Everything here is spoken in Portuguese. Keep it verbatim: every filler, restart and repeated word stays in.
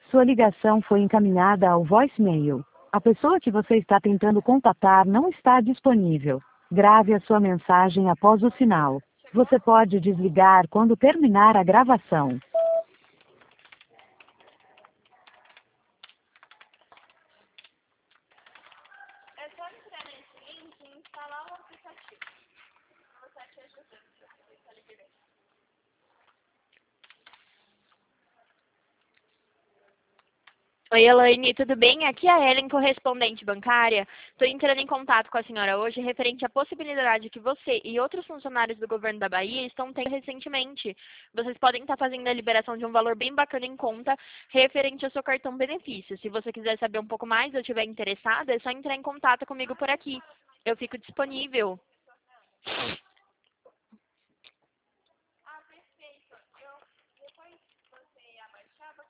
Sua ligação foi encaminhada ao voicemail. A pessoa que você está tentando contatar não está disponível. Grave a sua mensagem após o sinal. Você pode desligar quando terminar a gravação. É só entrar nesse link e instalar o aplicativo. Você te ajudando, você está liberando. Oi, Elaine, tudo bem? Aqui é a Ellen, correspondente bancária. Estou entrando em contato com a senhora hoje referente à possibilidade que você e outros funcionários do governo da Bahia estão tendo recentemente. Vocês podem estar fazendo a liberação de um valor bem bacana em conta referente ao seu cartão benefício. Se você quiser saber um pouco mais ou estiver interessada, é só entrar em contato comigo por aqui. Eu fico disponível.